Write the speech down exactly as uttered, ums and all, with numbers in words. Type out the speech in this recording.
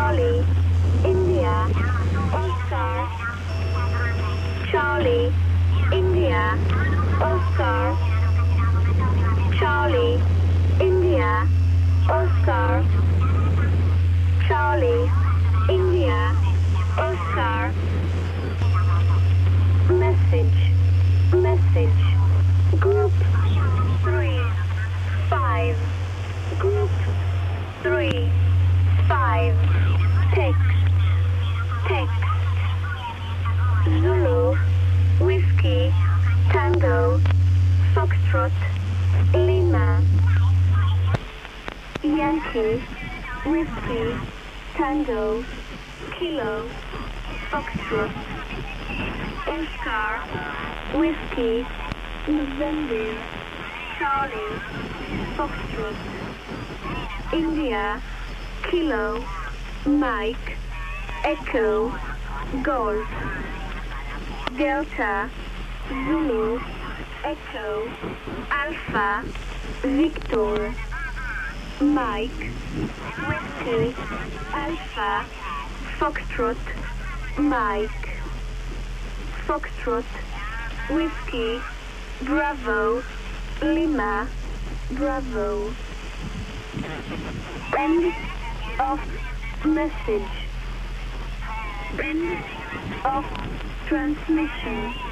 Charlie, India, Oscar, Charlie, India, Oscar, Charlie, India, Oscar, Charlie, India, Oscar, message, message, group three, five, group three, five, text, text, Zulu, Whiskey, Tango, Foxtrot, Lima, Yankee, Whiskey, Tango, Kilo, Foxtrot, Oscar, Whiskey, November, Charlie, Foxtrot, India, Kilo, Mike, Echo, Golf, Delta, Zulu, Echo, Alpha, Victor, Mike, Whiskey, Alpha, Foxtrot, Mike, Foxtrot, Whiskey, Bravo, Lima, Bravo. End of message. End of transmission.